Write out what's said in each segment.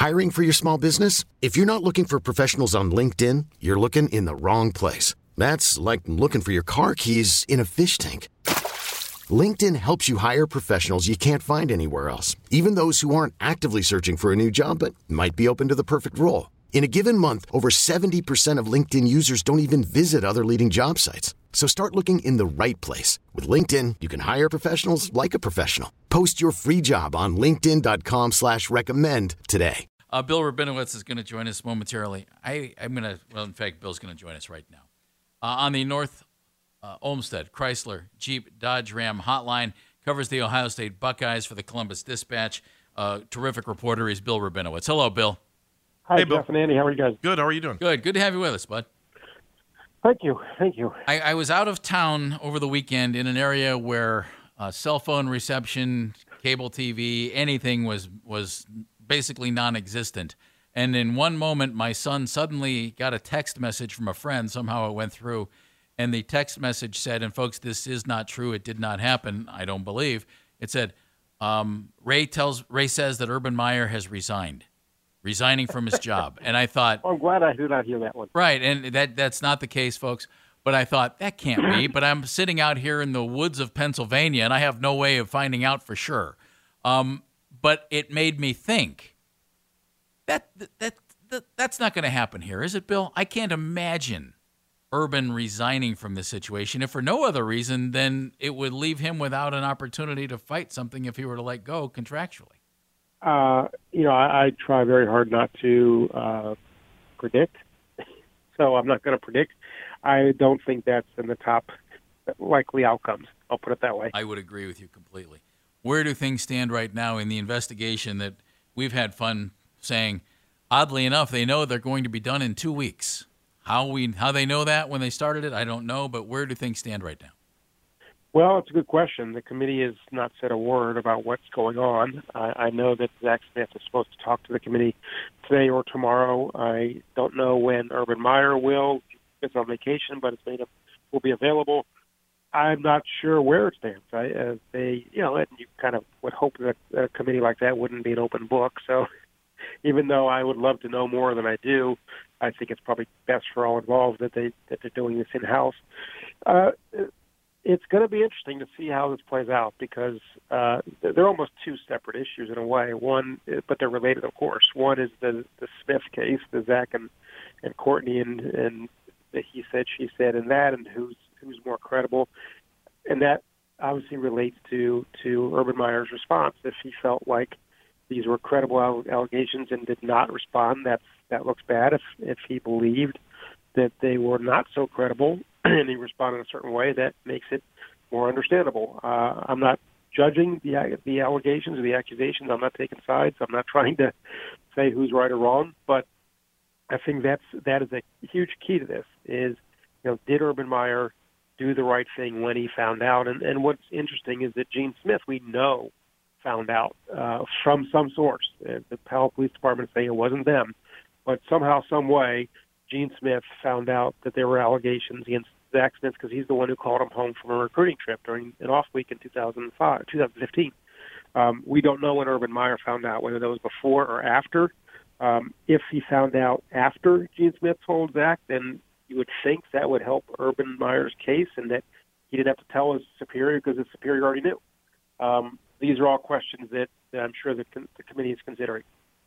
Hiring for your small business? If you're not looking for professionals on LinkedIn, you're looking in the wrong place. That's like looking for your car keys in a fish tank. LinkedIn helps you hire professionals you can't find anywhere else, even those who aren't actively searching for a new job but might be open to the perfect role. In a given month, over 70% of LinkedIn users don't even visit other leading job sites. So start looking in the right place. With LinkedIn, you can hire professionals like a professional. Post your free job on linkedin.com/recommend today. Bill Rabinowitz is going to join us momentarily. In fact, Bill's going to join us right now. On the North Olmsted Chrysler Jeep Dodge Ram hotline, covers the Ohio State Buckeyes for the Columbus Dispatch. Terrific reporter is Bill Rabinowitz. Hello, Bill. Hi, Hey, Bill. Jeff and Andy. How are you guys? Good. How are you doing? Good to have you with us, bud. Thank you. I was out of town over the weekend in an area where cell phone reception, cable TV, anything was basically non-existent. And in one moment, my son suddenly got a text message from a friend. Somehow it went through. And the text message said, and folks, this is not true. It did not happen. I don't believe. It said, Ray says that Urban Meyer has resigning from his job. And I thought, I'm glad I did not hear that one. Right, and that's not the case, folks. But I thought, that can't be. But I'm sitting out here in the woods of Pennsylvania, and I have no way of finding out for sure. But it made me think, that's not going to happen here, is it, Bill? I can't imagine Urban resigning from this situation. If for no other reason, then it would leave him without an opportunity to fight something if he were to let go contractually. I try very hard not to predict, so I'm not going to predict. I don't think that's in the top likely outcomes. I'll put it that way. I would agree with you completely. Where do things stand right now in the investigation that we've had fun saying, oddly enough, they know they're going to be done in 2 weeks? How they know that when they started it, I don't know, but where do things stand right now? Well, it's a good question. The committee has not said a word about what's going on. I know that Zach Smith is supposed to talk to the committee today or tomorrow. I don't know when Urban Meyer will. He's on vacation, but will be available. I'm not sure where it stands. And you kind of would hope that a committee like that wouldn't be an open book. So even though I would love to know more than I do, I think it's probably best for all involved that they're doing this in-house. It's going to be interesting to see how this plays out because they're almost two separate issues in a way. One, but they're related, of course. One is the Smith case, the Zach and Courtney and the he said, she said, and that, and who's more credible, and that obviously relates to Urban Meyer's response. If he felt like these were credible allegations and did not respond, that looks bad. If he believed that they were not so credible and he responded in a certain way, that makes it more understandable. I'm not judging the allegations or the accusations. I'm not taking sides. I'm not trying to say who's right or wrong, but I think that is a huge key to this is, did Urban Meyer do the right thing when he found out? And what's interesting is that Gene Smith, we know, found out from some source. The Powell Police Department say it wasn't them, but somehow, some way, Gene Smith found out that there were allegations against Zach Smith because he's the one who called him home from a recruiting trip during an off week in 2015. We don't know when Urban Meyer found out, whether that was before or after. If he found out after Gene Smith told Zach, then you would think that would help Urban Meyer's case and that he didn't have to tell his superior because his superior already knew. These are all questions that I'm sure the committee is considering.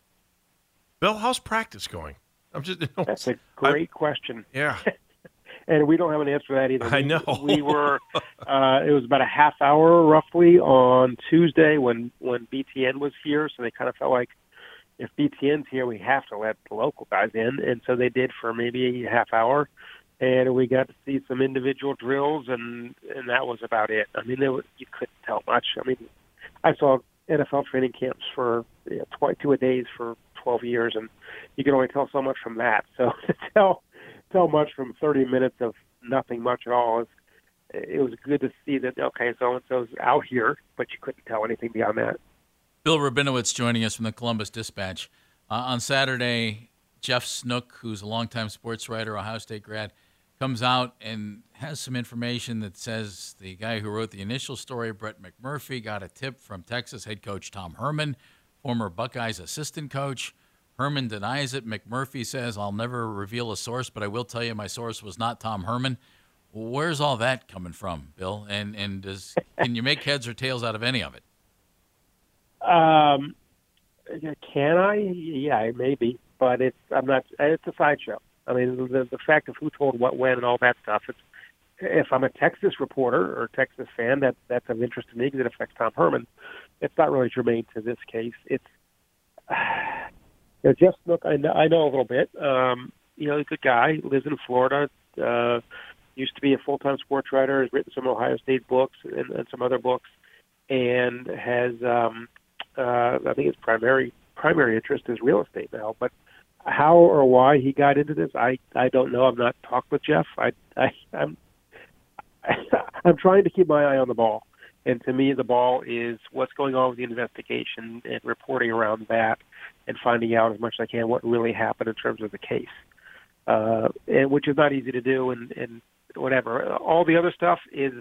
Bill, how's practice going? That's a great question. Yeah. And we don't have an answer to that either. I know. We were, it was about a half hour roughly on Tuesday when BTN was here, so they kind of felt like if BTN's here, we have to let the local guys in, and so they did for maybe a half hour, and we got to see some individual drills, and that was about it. I mean, you couldn't tell much. I mean, I saw NFL training camps for 2 a days for 12 years, and you can only tell so much from that. So to tell much from 30 minutes of nothing much at all, it was good to see that, okay, so-and-so's out here, but you couldn't tell anything beyond that. Bill Rabinowitz joining us from the Columbus Dispatch. On Saturday, Jeff Snook, who's a longtime sports writer, Ohio State grad, comes out and has some information that says the guy who wrote the initial story, Brett McMurphy, got a tip from Texas head coach Tom Herman, former Buckeyes assistant coach, Herman denies it. McMurphy says, I'll never reveal a source, but I will tell you my source was not Tom Herman. Where's all that coming from, Bill? And can you make heads or tails out of any of it? Can I? Yeah, maybe, but I'm not. It's a sideshow. I mean, the fact of who told what, when, and all that stuff. If I'm a Texas reporter or Texas fan, that's of interest to me because it affects Tom Herman. It's not really germane to this case. It's Jeff Snook. I know a little bit. He's a good guy. Lives in Florida. Used to be a full-time sports writer. Has written some Ohio State books and some other books, and has I think his primary interest is real estate now. But how or why he got into this, I don't know. I've not talked with Jeff. I'm trying to keep my eye on the ball, and to me, the ball is what's going on with the investigation and reporting around that, and finding out as much as I can what really happened in terms of the case, and which is not easy to do. And whatever, all the other stuff is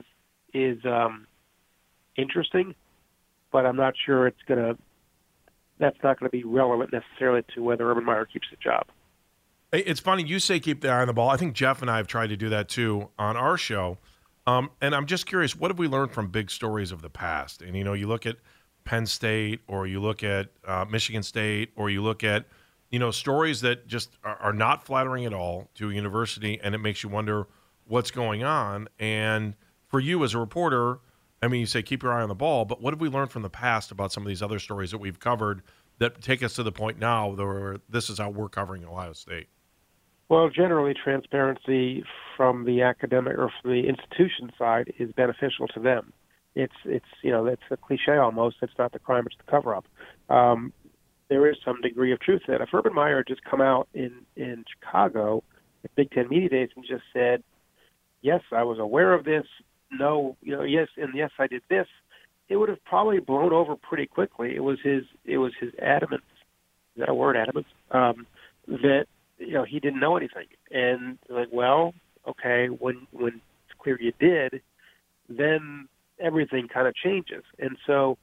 interesting, but I'm not sure that's not going to be relevant necessarily to whether Urban Meyer keeps the job. It's funny you say keep the eye on the ball. I think Jeff and I have tried to do that too on our show. And I'm just curious, what have we learned from big stories of the past? And, you look at Penn State, or you look at Michigan State, or you look at, stories that just are not flattering at all to a university, and it makes you wonder what's going on. And for you as a reporter, I mean, you say keep your eye on the ball, but what have we learned from the past about some of these other stories that we've covered that take us to the point now where this is how we're covering Ohio State? Well, generally, transparency from the academic or from the institution side is beneficial to them. It's that's a cliche almost. It's not the crime; it's the cover-up. There is some degree of truth to that. If Urban Meyer had just come out in Chicago at Big Ten Media Days and just said, "Yes, I was aware of this. No, yes, and yes, I did this," it would have probably blown over pretty quickly. It was his adamance. Is that a word, adamance? That he didn't know anything, and like, well, okay, when it's clear you did, then everything kind of changes. And so,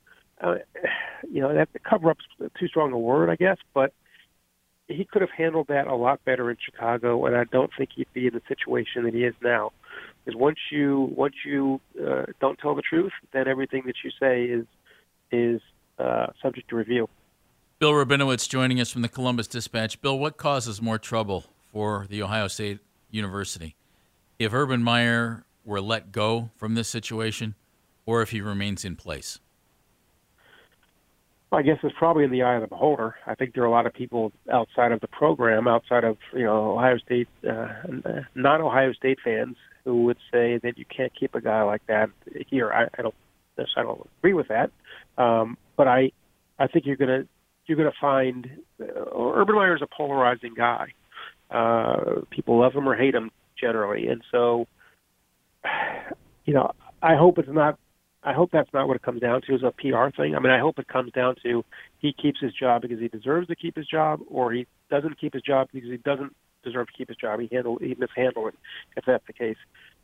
that the cover-up's too strong a word, I guess, but he could have handled that a lot better in Chicago, and I don't think he'd be in the situation that he is now. Because once you don't tell the truth, then everything that you say is subject to review. Bill Rabinowitz joining us from the Columbus Dispatch. Bill, what causes more trouble for the Ohio State University? If Urban Meyer were let go from this situation, or if he remains in place? Well, I guess it's probably in the eye of the beholder. I think there are a lot of people outside of the program, outside of Ohio State, non-Ohio State fans, who would say that you can't keep a guy like that here. I don't agree with that, but I think you're gonna find Urban Meyer is a polarizing guy. People love him or hate him generally, and so I hope that's not what it comes down to, is a PR thing. I mean, I hope it comes down to he keeps his job because he deserves to keep his job, or he doesn't keep his job because he doesn't deserve to keep his job. He mishandled it, if that's the case.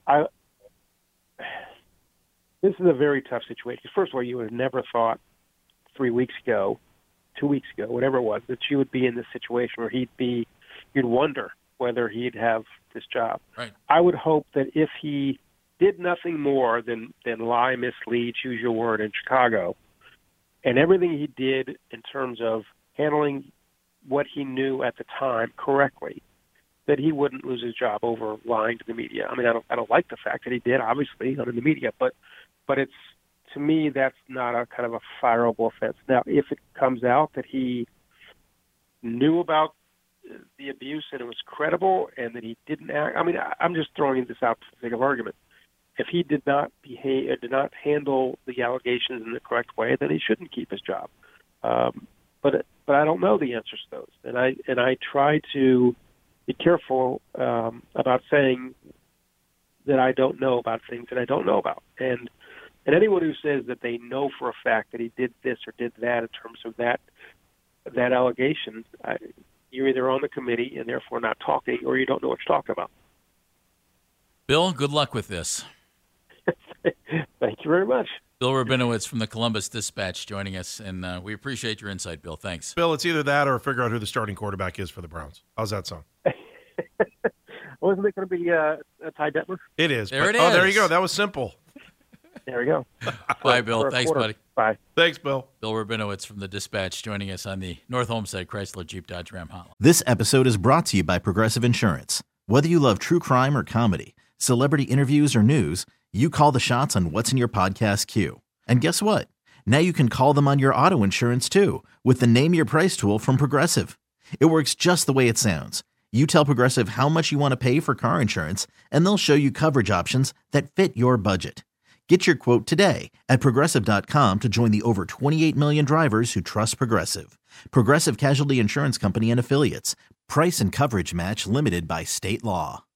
This is a very tough situation. First of all, you would have never thought 3 weeks ago, 2 weeks ago, whatever it was, that you would be in this situation where you'd wonder whether he'd have this job. Right. I would hope that if he did nothing more than lie, mislead, choose your word in Chicago, and everything he did in terms of handling what he knew at the time correctly, that he wouldn't lose his job over lying to the media. I mean, I don't like the fact that he did, obviously, under the media, but it's, to me, that's not a kind of a fireable offense. Now, if it comes out that he knew about the abuse and it was credible and that he didn't act, I mean, I'm just throwing this out for the sake of argument. If he did not handle the allegations in the correct way, then he shouldn't keep his job. But I don't know the answers to those, and I try to be careful about saying that I don't know about things that I don't know about. And anyone who says that they know for a fact that he did this or did that in terms of that allegation, you're either on the committee and therefore not talking, or you don't know what you're talking about. Bill, good luck with this. Thank you very much. Bill Rabinowitz from the Columbus Dispatch joining us, and we appreciate your insight, Bill. Thanks. Bill, it's either that or figure out who the starting quarterback is for the Browns. How's that sound? Well, isn't it going to be Ty Detmer? It is. There it Oh, there is. you go. That was simple. There we go. Bye, Bill. Thanks, buddy. Bye. Thanks, Bill. Bill Rabinowitz from the Dispatch joining us on the North Homestead Chrysler Jeep Dodge Ram Hotline. This episode is brought to you by Progressive Insurance. Whether you love true crime or comedy, celebrity interviews or news, you call the shots on what's in your podcast queue. And guess what? Now you can call them on your auto insurance too with the Name Your Price tool from Progressive. It works just the way it sounds. You tell Progressive how much you want to pay for car insurance, and they'll show you coverage options that fit your budget. Get your quote today at Progressive.com to join the over 28 million drivers who trust Progressive. Progressive Casualty Insurance Company and Affiliates. Price and coverage match limited by state law.